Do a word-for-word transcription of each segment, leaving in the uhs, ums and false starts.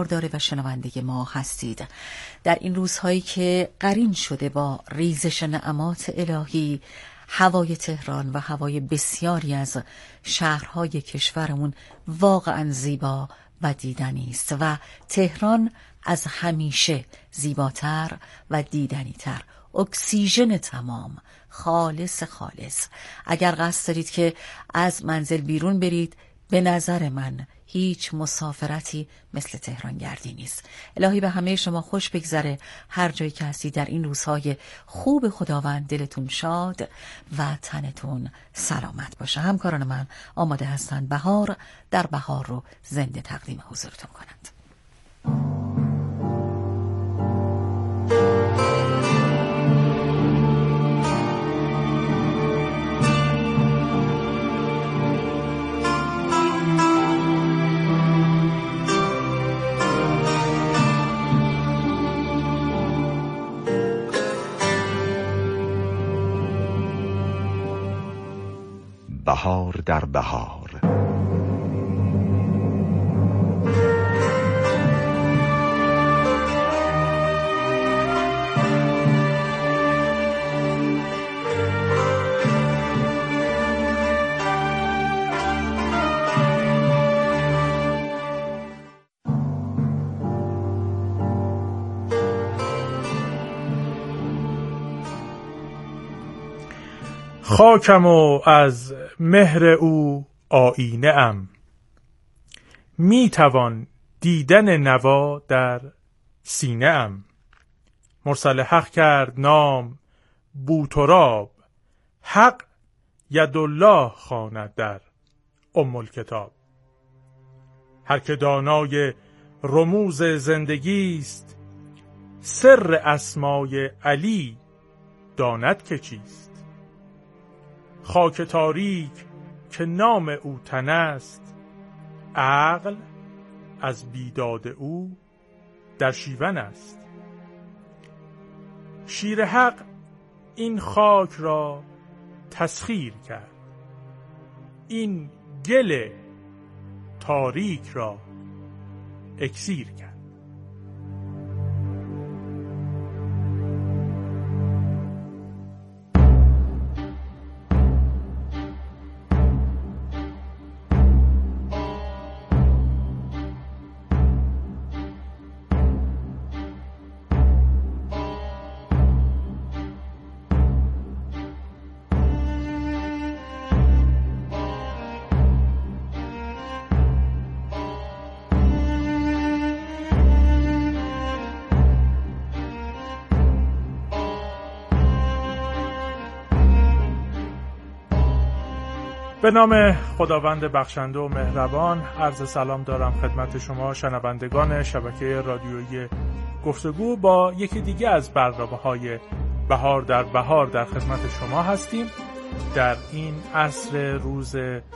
داره و شنونده ما هستید. در این روزهایی که قرین شده با ریزش نعمات الهی، هوای تهران و هوای بسیاری از شهرهای کشورمون واقعا زیبا و دیدنی است و تهران از همیشه زیباتر و دیدنی تر، اکسیژن تمام، خالص خالص. اگر قصد دارید که از منزل بیرون برید، به نظر من هیچ مسافرتی مثل تهران گردی نیست. الهی به همه شما خوش بگذره هر جایی که هستید در این روزهای خوب خداوند. دلتون شاد و تنتون سلامت باشه. همکاران من آماده هستند بهار در بهار رو زنده تقدیم حضورتون کنند. بهار در بهار. خاکم و از مهر او آینه ام، می توان دیدن نوا در سینه ام. مرسل حق کرد نام بوتراب، حق یدالله خواند در ام الکتاب. هر که دانای رموز زندگی است، سر اسمای علی داند که چیست. خاک تاریک که نام او تن است، عقل از بیداد او در شیون است. شیر حق این خاک را تسخیر کرد، این گل تاریک را اکسیر کرد. به نام خداوند بخشنده و مهربان، عرض سلام دارم خدمت شما شنوندگان شبکه رادیویی گفتگو. با یکی دیگه از برنامه‌های بهار در بهار در خدمت شما هستیم. در این عصر روز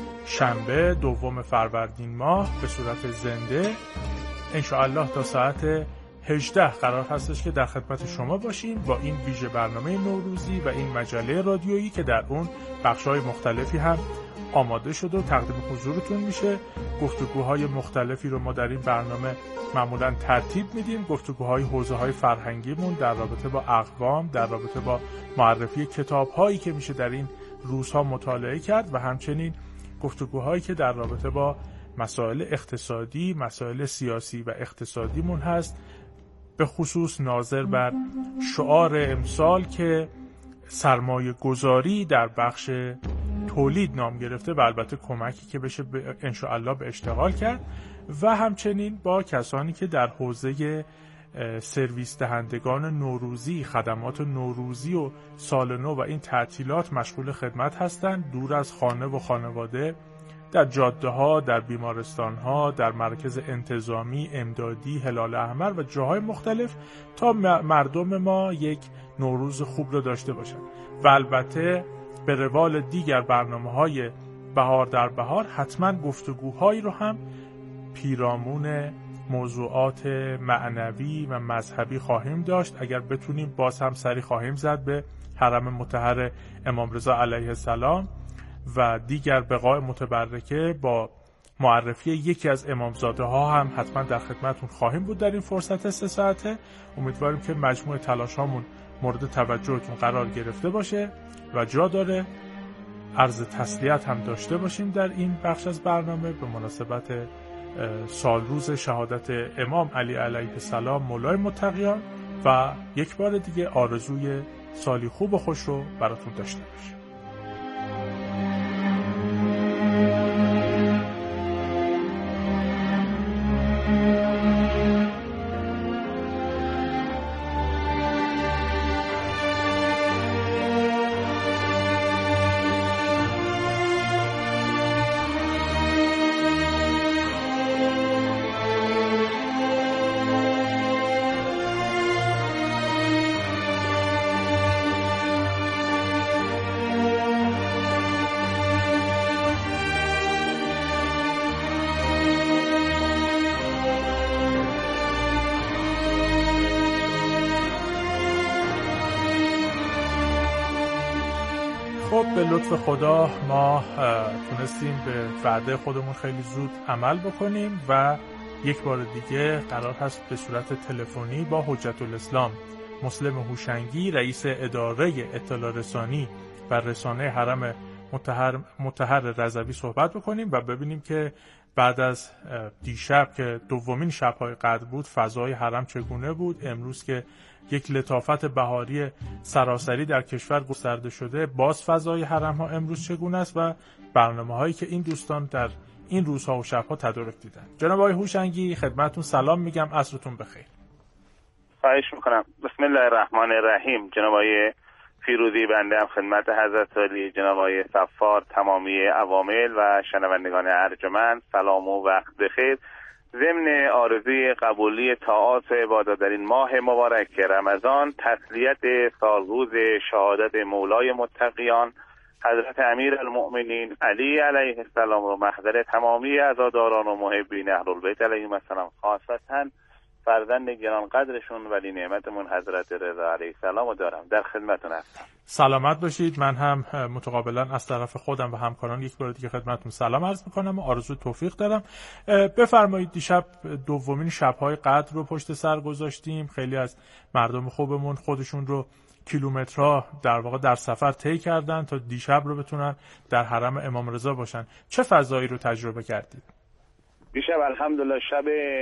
شنبه دوم فروردین ماه به صورت زنده انشاءالله تا ساعت هجده قرار هستش که در خدمت شما باشیم با این ویژه برنامه نوروزی و این مجله رادیویی که در اون بخش‌های مختلفی هم آماده شده و تقدیم حضورتون میشه. گفتگوهای مختلفی رو ما در این برنامه معمولاً ترتیب میدیم. گفتگوهای حوزه‌های فرهنگیمون در رابطه با اقوام، در رابطه با معرفی کتاب‌هایی که میشه در این روزها مطالعه کرد و همچنین گفتگوهایی که در رابطه با مسائل اقتصادی، مسائل سیاسی و اقتصادیمون هست، به خصوص ناظر بر شعار امسال که سرمایه گذاری در بخش تولید نام گرفته و البته کمکی که بشه انشاءالله به اشتغال کرد و همچنین با کسانی که در حوزه سرویس دهندگان نوروزی، خدمات نوروزی و سال نو و این تعطیلات مشغول خدمت هستند، دور از خانه و خانواده، در جاده ها، در بیمارستان ها، در مرکز انتظامی، امدادی، هلال احمر و جاهای مختلف تا مردم ما یک نوروز خوب رو داشته باشند. و البته به روال دیگر برنامه‌های بهار در بهار حتما گفتگوهایی رو هم پیرامون موضوعات معنوی و مذهبی خواهیم داشت. اگر بتونیم باز هم سری خواهیم زد به حرم مطهر امام رضا علیه السلام و دیگر بقاع متبرکه با معرفی یکی از امامزاده ها هم حتما در خدمتون خواهیم بود در این فرصت سه ساعته. امیدواریم که مجموع تلاش هامون مورد توجهتون قرار گرفته باشه و جا داره عرض تسلیت هم داشته باشیم در این بخش از برنامه به مناسبت سال روز شهادت امام علی علیه السلام مولای متقیان و یک بار دیگه آرزوی سالی خوب و خوش رو براتون داشته باشیم. خب به لطف خدا ما تونستیم به وعده خودمون خیلی زود عمل بکنیم و یک بار دیگه قرار هست به صورت تلفنی با حجت الاسلام مسلم هوشنگی رئیس اداره اطلاع رسانی و رسانه حرم مطهر مطهر رضوی صحبت بکنیم و ببینیم که بعد از دیشب که دومین شب‌های قدر بود فضای حرم چگونه بود، امروز که یک لطافت بهاری سراسری در کشور گسترده شده باز فضای حرم ها امروز چگونه است و برنامه هایی که این دوستان در این روزها و شب‌ها تدارک دیدن. جناب آقای هوشنگی خدمتتون سلام میگم، عصرتون بخیر. خواهش میکنم. بسم الله الرحمن الرحیم. جناب آقای فیروزی بنده هم خدمت حضرت علی، جناب آقای صفار، تمامی عوامل و شنوندگان ارجمند سلام و وقت بخیر. ضمن آرزوی قبولی طاعات و عبادات در این ماه مبارک رمضان، تسلیت سالروز شهادت مولای متقیان حضرت امیرالمؤمنین علی علیه السلام رو محضر تمامی عزاداران و محبین اهل البیت علیهم السلام، خاصتا فرزند گرانقدرشون ولی نعمتمون حضرت رضا علیه السلام رو دارم. در خدمتتون هستم. سلامت باشید. من هم متقابلا از طرف خودم و همکاران یک بار دیگه خدمتتون سلام عرض میکنم و آرزو توفیق دارم. بفرمایید، دیشب دومین شب‌های قدر رو پشت سر گذاشتیم. خیلی از مردم خوبمون خودشون رو کیلومترها در واقع در سفر طی کردن تا دیشب رو بتونن در حرم امام رضا باشن. چه فضایی رو تجربه کردید؟ دیشب الحمدلله شب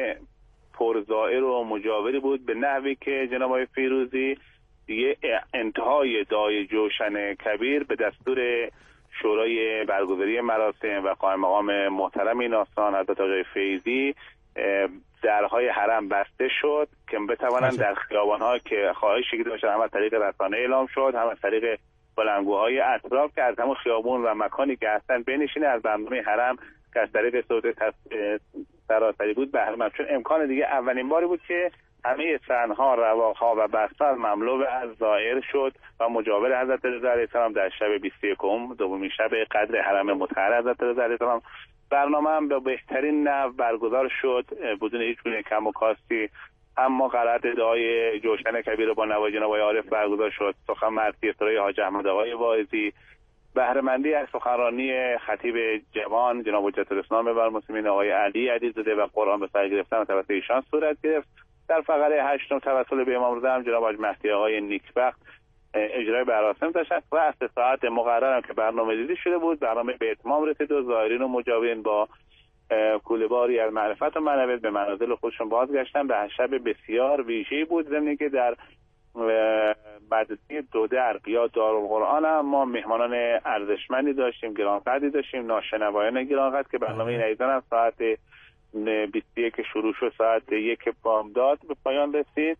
پرزائر و مجاوری بود، به نحوی که جناب آقای فیروزی دیگه انتهای دعای جوشن کبیر به دستور شورای برگزاری مراسم و قائم مقام محترم این آستان حضرت آقای فیضی درهای حرم بسته شد که بتوانند در خیابان‌ها که خواهش شکل داشتن هم از طریق رسانه اعلام شد، هم از طریق بلندگوهای اطراف که از همون خیابون و مکانی که هستن بنشینه، از برنامه حرم که از طریق صوت سراسری بود بهره مند. چون امکان دیگه اولین باری بود که همه صحن‌ها، رواق‌ها و بستر مملو از زائر شد و مجاور حضرت رضا علیه السلام در شب بیست و یکم دومین شب قدر حرم مطهر حضرت رضا علیه السلام برنامه هم به بهترین نحو برگزار شد بدون هیچ گونه کم و کاستی. اما قرائت دعای جوشن کبیر با نوای جناب آقای عارف برگزار شد، سخن مرثی اصرای حاج احمد آقای واعظی، بهره مندی از سخنرانی خطیب جوان جناب حجت الاسلام والمسلمین آقای علی علیزاده و قرآن به سر گرفتن توسط ایشان صورت گرفت. در فقره هشتم توسل به امام رضا هم جناب حاج مهدی آقای نیکبخت اجرای مراسم داشتن و از ساعت مقرر هم که برنامه ریزی شده بود برنامه به اتمام رسید و زائرین و مجاورین با کوله‌باری از معرفت و معنویت به منازل خودشون بازگشتن. به شب بسیار ویژه‌ای بود، ضمن که در مدرسه دو درب یا دارالقرآن هم ما مهمانان ارزشمندی داشتیم، گرانقدری داشتیم، ناشنوایان گرانقدر که برنامه این ایزان هم ساعت بیست و یک شروع شد، ساعت یک بامداد به پایان رسید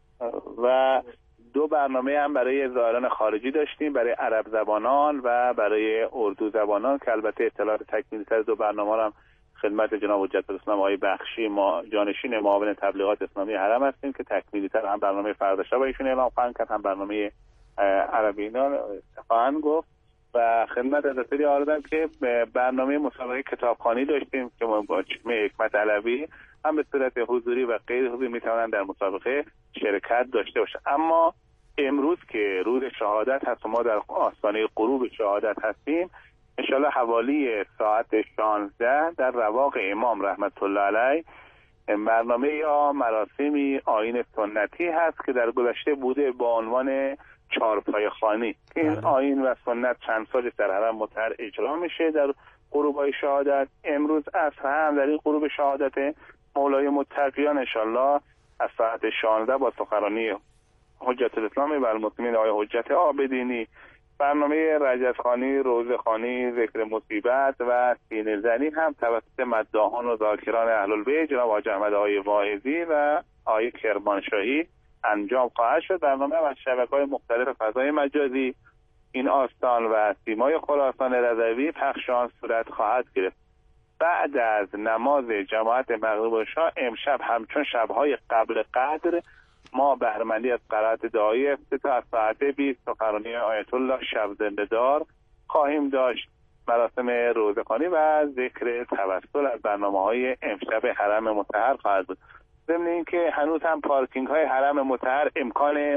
و دو برنامه هم برای زائران خارجی داشتیم، برای عرب زبانان و برای اردو زبانان که البته اطلاعات تکمیلی تر دو برنامه هم خدمت جناب حجت الاسلام آقای بخشی ما جانشین معاون تبلیغات اسلامی حرم هستیم که تکمیلی تر هم برنامه فردا شب ایشون اعلام خواهند کرد، هم برنامه عربی اینا خواهند گفت. و خدمت حضرت آردم که برنامه مسابقه کتابخوانی داشتیم که ما با چشمه حکمت علوی هم به صورت حضوری و غیر حضوری میتوانند در مسابقه شرکت داشته باشند. اما امروز که روز شهادت هست و ما در آستانه غروب شهادت هستیم، انشالله حوالی ساعت شانزده در رواق امام رحمت الله علیه برنامه یا مراسمی آیین سنتی هست که در گذشته بوده با عنوان چارپای خوانی. این آیین و سنت چند سال در حرم مطهر اجرا میشه در غروب‌های شهادت. امروز عصر هم در این غروب شهادت مولای متقیان انشالله از ساعت شانزده با سخنرانی حجت الاسلام و المسلمین آقای حجت عابدینی، برنامه رجزخوانی، روزخوانی، ذکر مصیبت و سینه زنی هم توسط مداحان و ذاکران اهل البیت جناب حاج احمد آقای واعظی و آقای کرمانشاهی انجام خواهد شد. برنامه از شبکه‌های مختلف فضای مجازی این آستان و سیمای خراسان رضوی پخش آن صورت خواهد گرفت. بعد از نماز جماعت مغرب و عشا امشب همچون شب‌های قبل قدر ما بهره‌مندی از قرائت دعایی افتتاح از ساعت بیست سخنرانی آیت الله شب زنده‌دار خواهیم داشت. مراسم روزخوانی و ذکر توسل از برنامه‌های امشب حرم مطهر خواهد بود. ضمن اینکه هنوز هم پارکینگ های حرم مطهر امکان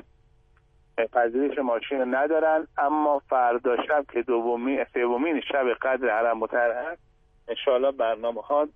پذیرش ماشین ندارن، اما فردا شب که دومی سومین شب قدر حرم مطهر هست انشاءالله برنامه ها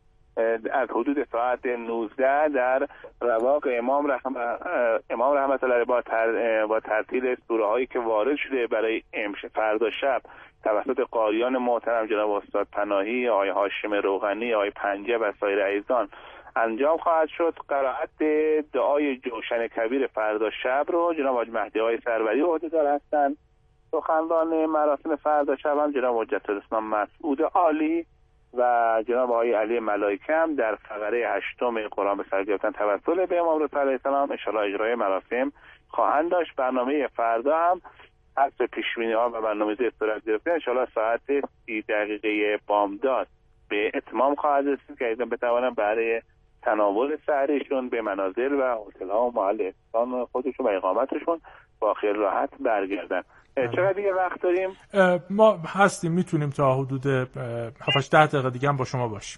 از حدود ساعت نوزده در رواق امام رحم امام رحمت الله با تر... با ترتیل سوره هایی که وارد شده برای امشب فردا شب توسط قاریان محترم جناب استاد پناهی، آقای هاشم روغنی، آقای پنجه و سایر عزیزان انجام خواهد شد. قرائت دعای جوشن کبیر فردا شب رو جناب حاج مهدی آقای سروری عهده‌دار هستند. سخنران مراسم فردا شب هم جناب حجت الاسلام مسعود عالی و جناب آقای علی ملائکه هم در فقره هشتم قرآن به سر گرفتن توسل به امام رسول علیه السلام ان شاءالله اجرای مراسم خواهند داشت. برنامه فردا هم حسب پیش‌بینی ها و برنامه‌ریزی صورت گرفته ان شاءالله ساعت سی دقیقه بامداد به اتمام خواهد رسید که ایضا بتوانن برای تناول سحریشون به منازل و هتل‌ها و محل اقامت خودشون و اقامتشون با خیال راحت برگردن. چقدر دیگه وقت داریم؟ ما هستیم، میتونیم تا حدود هفت ده دقیقه دیگه هم با شما باشیم.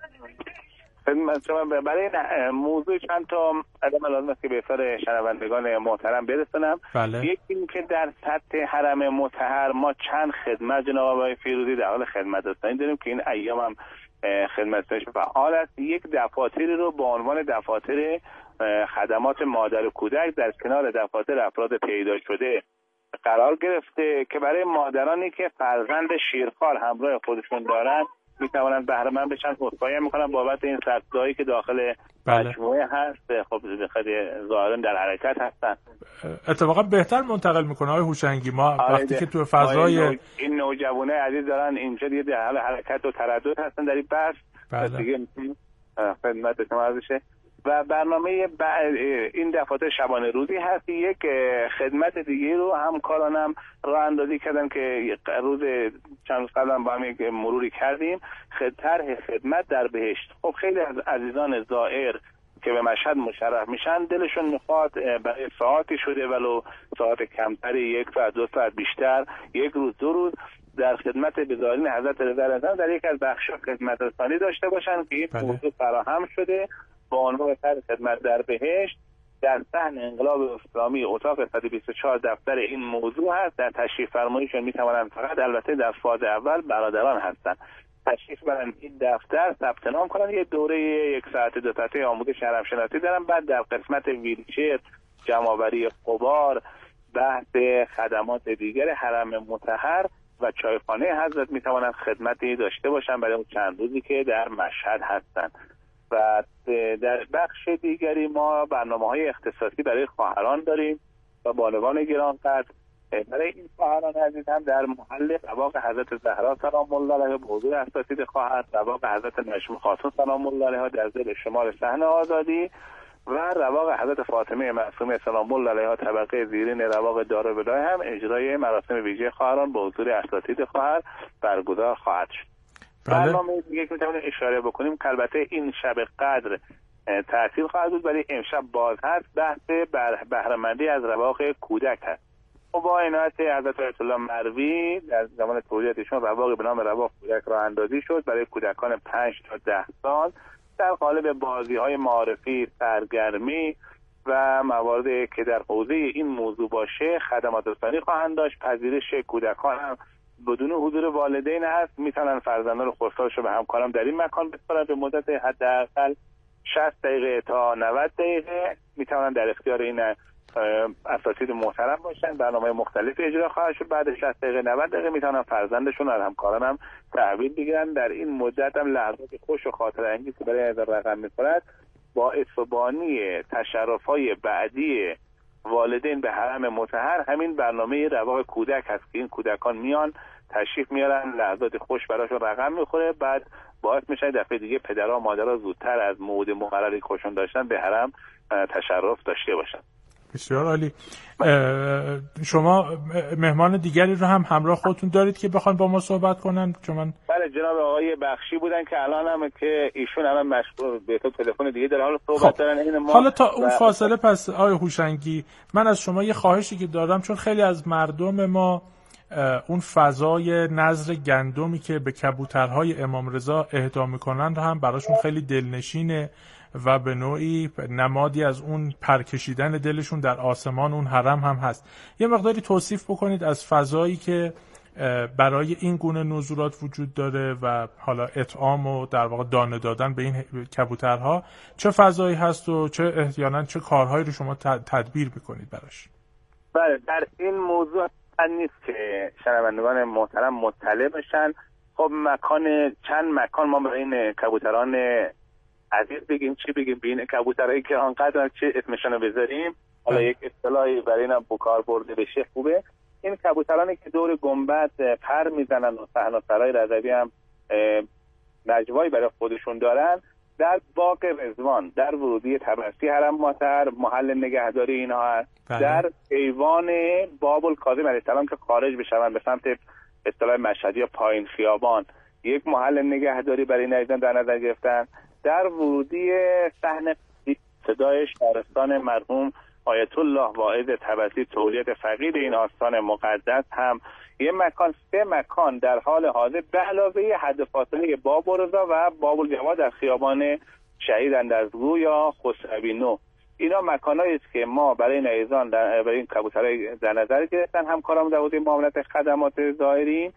برای موضوع چند تا علم لازم است که به سر شنوندگان محترم برسونم. بله. یکی این که در سطح حرم مطهر ما چند خدمت جناب آقای فیروزی در حال خدمت هستیم داریم که این ایام هم خدمتش فعال است. یک دفاتری رو با عنوان دفاتر خدمات مادر و کودک در کنار دفاتر افراد پیدا شده قرار گرفته که برای مادرانی که فرزند شیرخوار همراه خودشون دارن میتوانند بهره مند بشن. عذرخواهی میکنم بابت این سختگاهی که داخل بله. مجموعه هست، خب خیلی ظاهرا در حرکت هستن. اتفاقا بهتر منتقل میکنه آقای هوشنگی. ما وقتی که تو فضای این, نو... این نوجوانه عزیز دارن اینجا دیگه در حال حرکت و تردد هستن در این بحث بله. دیگه خدمت شما عرض شه. و برنامه ب... این دفاتر شبانه روزی هست. یک خدمت دیگه رو همکارانم راه اندازی کردن که روز چند روز قبل با هم یک مروری کردیم، طرح خدمت در بهشت. خب خیلی از عزیزان زائر که به مشهد مشرف میشن دلشون میخواد برای ساعتی شده ولو ساعت کمتر، یک ساعت دو ساعت بیشتر، یک روز دو روز در خدمت بزارین حضرت رضا در یک از بخش‌ها خدمت رسانی داشته باشن که این موضوع فراهم شده با عنوان طرح خدمت در بهشت. در صحن انقلاب اسلامی اتاق صد و بیست و چهار دفتر این موضوع هست. در تشریف فرماییشون میتوانند فقط البته در فاز اول برادران هستن تشریف برن این دفتر ثبت نام کنن، یه دوره یک ساعت دو ساعته آموزش حرم شناسی دارن. بعد در قسمت ویلچر، جمع‌آوری غبار، بحث خدمات دیگر حرم مطهر و چایخانه حضرت میتوانند خدمتی داشته باشن برای اون چند روزی که در مشهد هستن. و در بخش دیگری ما برنامه‌های اختصاصی برای خواهران داریم و بانوان گرانقدر. برای این خواهران عزیز هم در محل رواق حضرت زهرا سلام الله علیها به حضور اساتید خواهر، رواق حضرت نجم خاتون سلام الله علیها در ذیل شمال صحن آزادی و رواق حضرت فاطمه معصومه سلام الله علیها طبقه زیرین رواق دارالبلای هم اجرای مراسم ویژه خواهران به حضور اساتید خواهر برگزار خواهد شد. بله. برنامه دیگه که میتونیم اشاره بکنیم که البته این شب قدر تعطیل خواهد بود ولی امشب باز هست. بحث بهره‌مندی از رواق کودک هست. و با عنایت حضرت آیت الله مروی در زمان تولیدشون رواقی به نام رواق کودک راه اندازی شد برای کودکان پنج تا ده سال در قالب بازی‌های معرفی، سرگرمی و مواردی که در حوزه این موضوع باشه خدمات رسانی خواهند داشت. پذیرش کودکان هم بدون حضور والدین هست، میتونن فرزندان رو خودساز رو به همکارم در این مکان بسپارن به مدت حداقل شصت دقیقه تا نود دقیقه. میتونن در اختیار این اساتید محترم باشن. برنامه مختلفی اجرا خواهد شد. بعد شصت دقیقه نود دقیقه میتونن فرزندشون از همکارانم تحویل بگیرن. در این مدت هم لحظات خوش و خاطره انگیز که برای از رقم میخورد با اتبانی تشرف‌های بعدی والدین به حرم مطهر همین برنامه رواق کودک هست که این کودکان میان تشریف میارن، لحظات خوش براشون رقم میخوره، بعد باعث میشه دفعه دیگه پدرها و مادرها زودتر از موعد مقرری خوشون داشتن به حرم تشرف داشته باشن. بسیار عالی. شما مهمان دیگری رو هم همراه خودتون دارید که بخوان با ما صحبت کنن؟ چون بله، جناب آقای بخشی بودن که الان هم که ایشون الان مشغول به تو تلفن دیگه دارن حالا صحبت خب. دارن این ما. حالا تا اون فاصله پس آقای هوشنگی من از شما یه خواهشی که دارم، چون خیلی از مردم ما اون فضای نظر گندمی که به کبوترهای امام رضا اهدا میکنن هم براشون خیلی دلنشینه و به نوعی نمادی از اون پرکشیدن دلشون در آسمان اون حرم هم هست. یه مقداری توصیف بکنید از فضایی که برای این گونه نزولات وجود داره و حالا اطعام و در واقع دانه دادن به این کبوترها چه فضایی هست و چه احیانا چه کارهایی رو شما تدبیر میکنید براش؟ بله، در این موضوع نیست که شنوندگان محترم مطلع بشن. خب مکان چند مکان ما برای این کبوتران عزیز بگیم چی بگیم، بین کبوترهایی که آنقدر چه اسمشون رو بذاریم، حالا یک اصطلاحی برای اینا بکار برده بشه خوبه. این کبوترانی که دور گنبد پر میزنن و صحن و سرای رضوی هم نجوایی برای خودشون دارن، در باغ رضوان در ورودی طبرسی حرم مطهر محل نگهداری اینها هست. بله. در ایوان باب الکاظم علیه السلام که خارج بشن به سمت اصطلاح مشهدی یا پایین خیابان یک محل نگهداری برای این عزیزان در نظر گرفتن. در ورودی صحن صدای شهرستان مرحوم آیت الله واعظ طبسی تولیت فقید این آستان مقدس هم یه مکان سه مکان در حال حاضر به علاوه حد فاصله باب رضا و باب الجواد در خیابان شهید اندرزگو یا خسروی نو، اینا مکانایی است که ما برای نیزان برای این کبوترهای در نظر گرفتن. همکارام در حوزه معاملات خدمات زائرین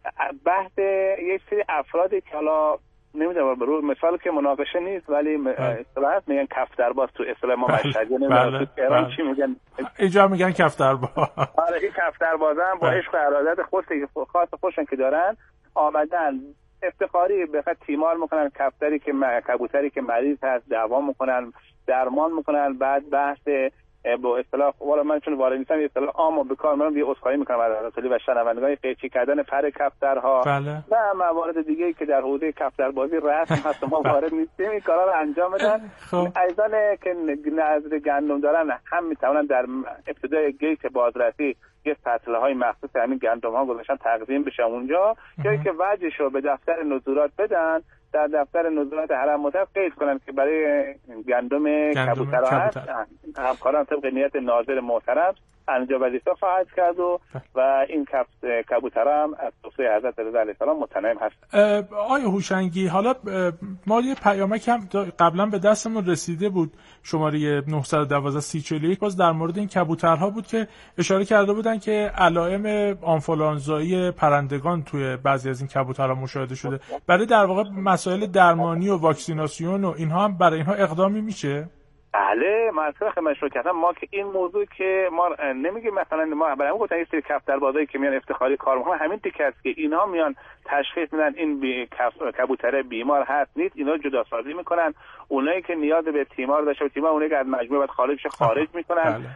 بحث یک سری افرادی که حالا نمیدونم رو مثال که مناقشه نیست ولی اصطلاح میگن کفترباز تو اصطلاح ما مشهدی نمیدونم تو تهران چی میگن، اینجا میگن کفترباز. آره این کفتربازان با عشق و ارادت خاصی خاص خودشون که دارن آمدن افتخاری به خاطر تیمار میکنن کفتری که کبوتری که مریض هست دعوا میکنن درمان میکنن. بعد بحث با اصطلاح والا من چون وارد نیستم اصطلاح عامو به کار میبرم، یه عذرخواهی میکنم از رسولی و شنوندگان، قیچی کردن پر کفترها بله. و موارد دیگه که در حوزه کفتربازی رسم هست ما وارد نیستیم، این کارا رو انجام بدن. ایضا که نظر گندم دارن هم میتونن در ابتدای گیت بازرسی یه سطله های مخصوص همین گندم ها گذاشتن تقدیم بشه اونجا، یا که وجهش رو به دفتر نزولات بدن، در دفتر نزولات حرم مطهر قید کنن که برای گندم کبوترها هست. همکاران طبق نیت ناظر محترم انجام وظیفه خواهد کرد و و این کبوترها هم از سفره حضرت رضا علیه السلام متنعم هست. آقای هوشنگی، حالا ما یه پیامک هم قبلا به دستمون رسیده بود، شماره نهصد و دوازده سی چهل و یک، باز در مورد این کبوترها بود که اشاره کرده بودن که علائم آنفولانزایی پرندگان توی بعضی از این کبوترها مشاهده شده. برای در واقع مسائل درمانی و واکسیناسیون و اینها هم برای اینها اقدامی میشه؟ بله، مثلا خدمتتون کردم ما که این موضوع که ما نمیگیم مثلا ما برای همون گفتن یه سری کفتربازایی که میان افتخاری کار میکنن، همین تیکه است که اینها میان تشخیص میدن این بی... کبوتر بیمار هست نیست، اینا جدا سازی میکنن. اونایی که نیاز به تیمار داشته و تیمار اونایی که از مجموعه بعد خارج شه خارج میکنن. بله.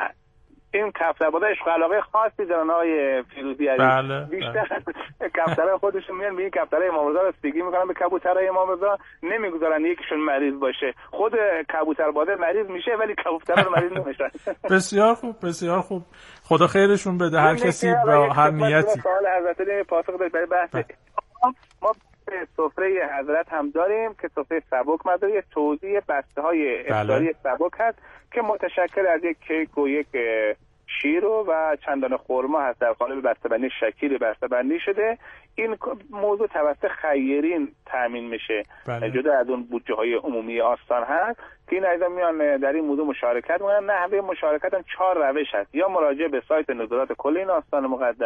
این کفتربازا عشق علاقه خاصی دارن آقای فیروزی علی. بله. بیشتر کفترهای خودشون میان به این کفترهای امام رضا رسیدگی میکنن، به کبوترهای امام رضا نمیگذارن یکیشون مریض باشه. خود کبوترباز مریض میشه ولی کبوترها مریض نمیشن. بسیار خوب، بسیار خوب. خدا خیرشون بده هر کسی با هر نیتی. سوال حضرت علی پاسخ بده برای بحث ما به سفره حضرت هم داریم که سفره سبک مداری توزیع بسته های افطاری سبک هست که متشکل از یک کیک و یک شیر و چندان خرما هست در قالب بسته‌بندی شکیل بسته‌بندی شده. این موضوع توسط خیرین تامین میشه. بله. جدا از اون بودجه های عمومی آستان هست که این عزیزان میان در این موضوع مشارکت میکنن. نحوه مشارکت هم چهار روش هست: یا مراجعه به سایت نظارت کل این آستان مقدس،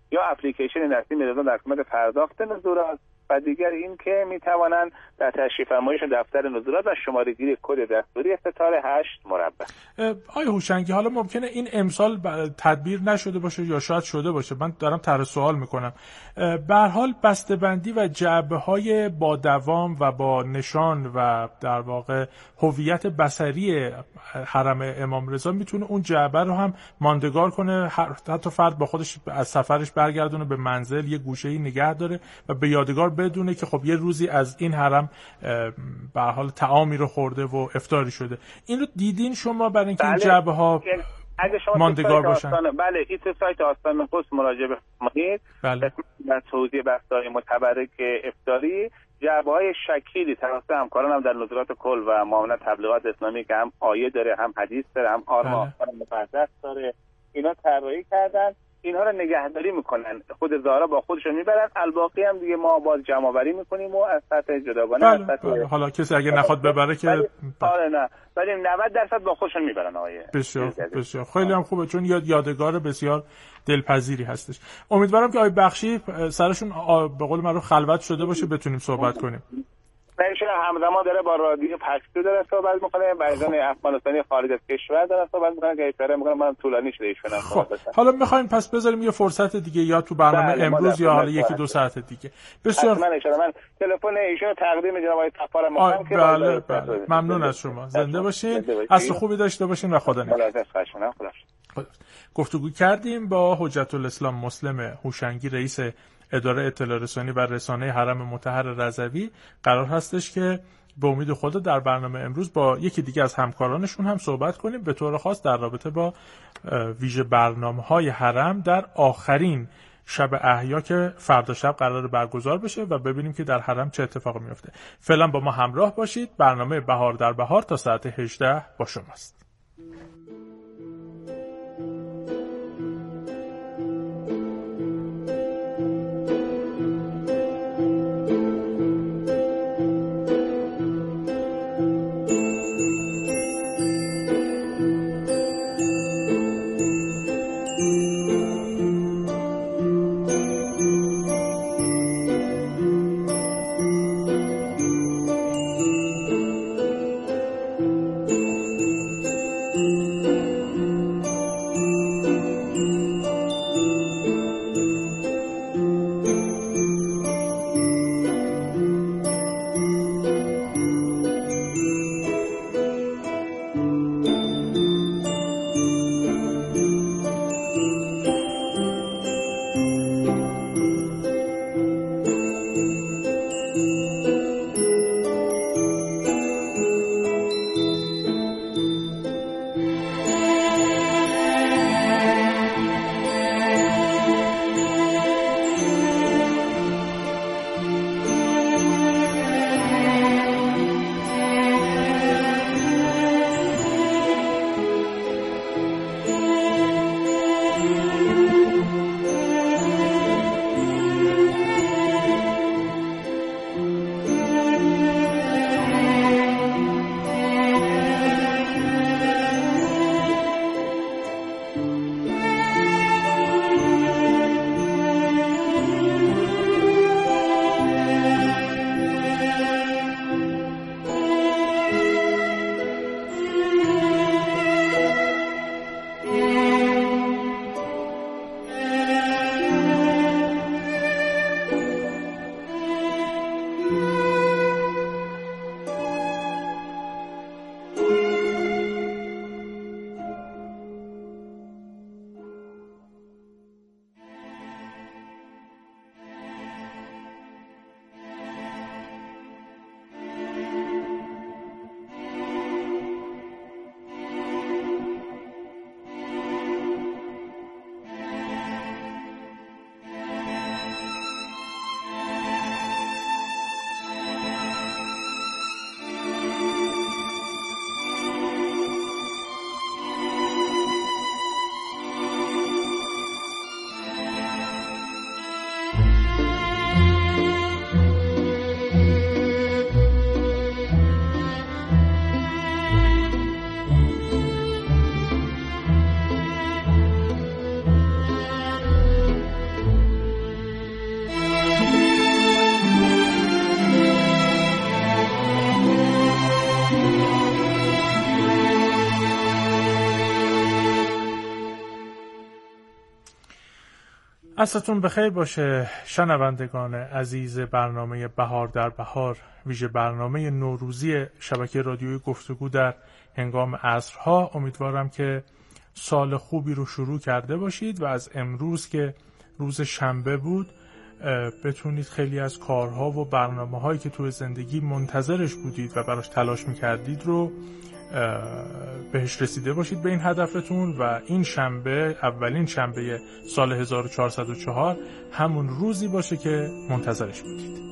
یا اپلیکیشن نسیم رضا در خدمت پرداخت نزولات و دیگر این که می توانند در تشریف فرمایش دفتر نزولات و شماره گیری کد دستوری ستاره هشت مربع. آیا هوشنگی حالا ممکنه این امسال تدبیر نشده باشه یا شاید شده باشه، من دارم طرح سوال میکنم. به هر حال بسته‌بندی و جعبه‌های با دوام و با نشان و در واقع هویت بصری حرم امام رضا میتونه اون جعبه رو هم ماندگار کنه، حتی فرد با خودش از سفرش برگردونه به منزل یه گوشه‌ای نگه داره و به یادگار بدونه که خب یه روزی از این حرم به هر حال طعامی رو خورده و افطاری شده. این رو دیدین شما برای اینکه این جعبه ها ماندگار باشن؟ بله، این تو سایت آستان قدس مراجعه بفرمایید. بله. در توضیح بخش‌های متبرک افطاری جعبه‌های شکیلی توسط همکاران هم در نظارت کل و معاونت تبلیغات اسلامی که هم آیه داره، هم حدیث داره، هم آرم آستان مقدس داره، اینا طراحی کردن. اینها رو نگهداری میکنن، خود زارا با خودشون میبرن، الباقی هم دیگه ما باز جمع آوری میکنیم و از سطح جداگانه بله، از سطح بله. حالا کسی اگه نخواد ببره که آره نه، ولی نود درصد با خودشون میبرن. آیه بسیار بسیار خیلی هم خوبه، چون یاد یادگار بسیار دلپذیری هستش. امیدوارم که آقای بخشی سرشون به قول معروف خلوت شده باشه بتونیم صحبت کنیم. ایشون همزمان داره با رادیو پشتو داره صحبت میکنه، برای افغانستانی خارج از کشور داره صحبت میکنه که اشاره میکنه من طولانی شده ایشون. خب حالا میخوایم پس بذاریم یه فرصت دیگه یا تو برنامه بله، امروز یا حالا یکی دو ساعت دیگه. بسیار من اشاره من تلفن ایشون رو تقدیم جناب آقای طفار میکنم که بله بله ممنون از شما. زنده باشین، عصر خوبی داشته باشین و خدا نگهدار. گفتگو کردیم با حجت الاسلام مسلم هوشنگی، رئیس اداره اطلاع رسانی و رسانه حرم مطهر رضوی. قرار هستش که به امید خدا در برنامه امروز با یکی دیگه از همکارانشون هم صحبت کنیم، به طور خاص در رابطه با ویژه برنامه‌های حرم در آخرین شب احیا که فردا شب قرار برگزار بشه و ببینیم که در حرم چه اتفاقی میفته. فعلا با ما همراه باشید. برنامه بهار در بهار تا ساعت هجده با شماست. عصرتون بخیر باشه شنوندگان عزیز برنامه بهار در بهار، ویژه برنامه نوروزی شبکه رادیویی گفتگو در هنگام عصرها. امیدوارم که سال خوبی رو شروع کرده باشید و از امروز که روز شنبه بود بتونید خیلی از کارها و برنامه هایی که توی زندگی منتظرش بودید و براش تلاش میکردید رو بهش رسیده باشید به این هدفتون و این شنبه، اولین شنبه سال هزار و چهارصد و چهار، همون روزی باشه که منتظرش بودید.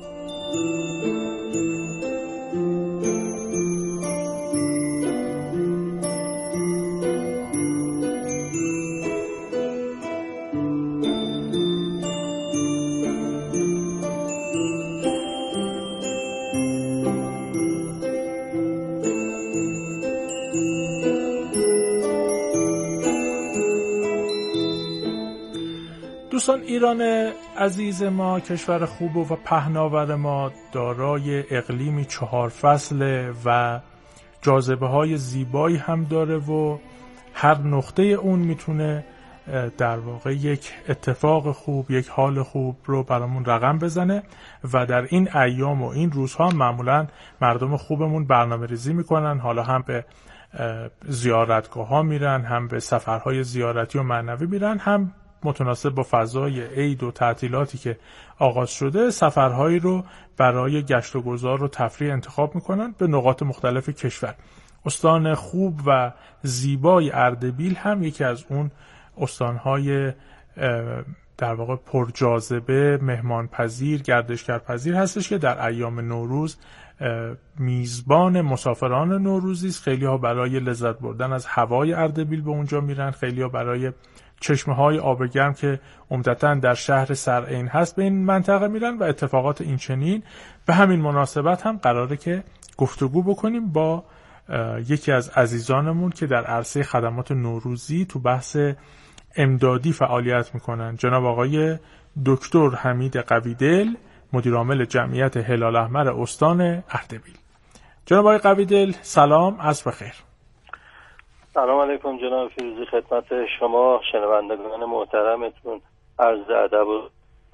دوستان، ایران عزیز ما، کشور خوب و پهناور ما، دارای اقلیمی چهار فصله و جاذبه های زیبایی هم داره و هر نقطه اون میتونه در واقع یک اتفاق خوب، یک حال خوب رو برامون رقم بزنه و در این ایام و این روزها معمولا مردم خوبمون برنامه ریزی میکنن، حالا هم به زیارتگاه ها میرن، هم به سفرهای زیارتی و معنوی میرن، هم متناسب با فضای عید و تعطیلاتی که آغاز شده سفرهایی رو برای گشت و گذار و تفریح انتخاب میکنن به نقاط مختلف کشور. استان خوب و زیبای اردبیل هم یکی از اون استانهای در واقع پرجاذبه، مهمانپذیر، گردشگرپذیر هستش که در ایام نوروز میزبان مسافران نوروزی است. خیلی ها برای لذت بردن از هوای اردبیل به اونجا میرن، خیلی ها برای چشمه های آب گرم که عمدتاً در شهر سرعین هست به این منطقه میرن و اتفاقات این چنین. به همین مناسبت هم قراره که گفتگو بکنیم با یکی از عزیزانمون که در عرصه خدمات نوروزی تو بحث امدادی فعالیت میکنن، جناب آقای دکتر حمید قویدل، مدیر عامل جمعیت هلال احمر استان اردبیل. جناب آقای قویدل سلام، عصر بخیر. سلام علیکم جناب فیروزی، خدمت شما شنوندگان محترمتون عرض ادب و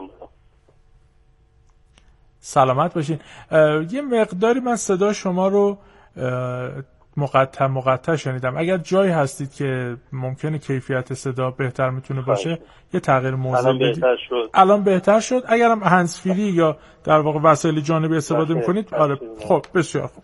سلامت باشین. یه مقداری من صدا شما رو مقطع مقطع شنیدم. اگر جایی هستید که ممکنه کیفیت صدا بهتر میتونه باشه خواهد. یه تغییر موضع الان بدید. بهتر شد. الان بهتر شد. اگرم هندزفری یا در واقع وسایل جانبی استفاده میکنید آره خب بسیار خوب.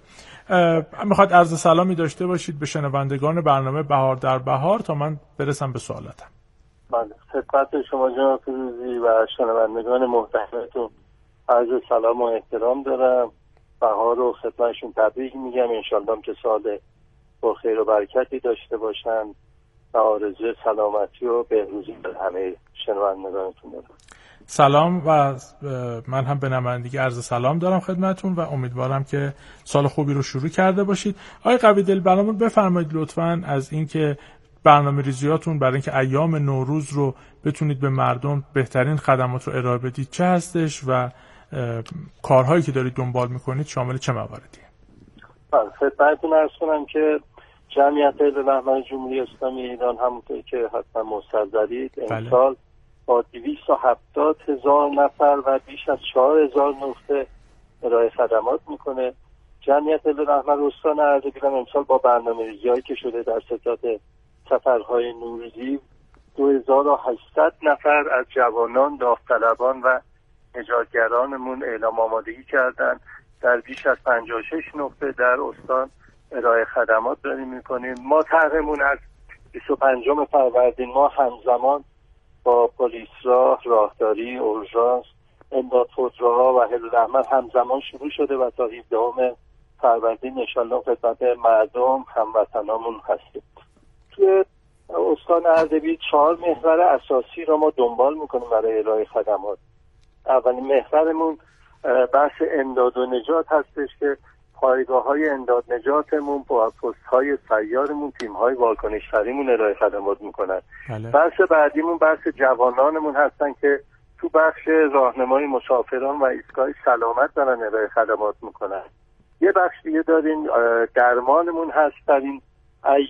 میخواد عرض سلامی داشته باشید به شنوندگان برنامه بهار در بهار تا من برسم به سوالاتم. بله، خدمت شما جناب فیروزی و شنوندگان محترمتون عرض سلام و احترام دارم. بهار رو خدمتشون تبریک میگم، انشالله که سال پرخیر و برکتی داشته باشن و آرزوی سلامتی و بهروزی به همه شنوندگانتون دارم. سلام و من هم به نمایندگی عرض سلام دارم خدمتون و امیدوارم که سال خوبی رو شروع کرده باشید. آقای قویدل برامون بفرمایید لطفاً از اینکه برنامه ریزیاتون برای اینکه ایام نوروز رو بتونید به مردم بهترین خدمات رو ارائه بدید چه هستش و کارهایی که دارید دنبال میکنید شامل چه مواردیه؟ بله، خدمتتون عرض کنم که جمعیت هلال احمر جمهوری اسلامی ایران همونطور که حتما مستحضر دارید امسال با دویست و هفتاد هزار نفر و بیش از چهار هزار نقطه ارائه خدمات میکنه. جمعیت هلال احمر استان اردبیل امسال با برنامه‌ریزی‌هایی که شده در ستاد سفرهای نوروزی دو هزار و هشتصد نفر از جوانان، داوطلبان و نجاتگرانمون اعلام آمادگی کردن در بیش از پنجاه و شش نقطه در استان ارائه خدمات داریم میکنیم. ما طرحمون از بیست و پنجم فروردین ما همزمان با پلیس راه، راهداری، اورژانس، امداد خودروها و هلال احمر همزمان شروع شده و تا هفدهم فروردین انشالله خدمت مردم هموطنامون هستیم. توی استان اردبیل چهار محور اساسی را ما دنبال میکنیم برای ارائه خدمات. اولین محورمون بحث امداد و نجات هستش که پایگاه‌های امداد نجاتمون با پست‌های سیارمون، تیم‌های واکنش‌پذیرمون ارائه خدمات میکنن. بله. بحث بعدیمون بحث جوانانمون هستن که تو بخش راهنمای مسافران و ایستگاه سلامت دارن ارائه خدمات میکنن. یه بخش دیگه داریم درمانمون هست در این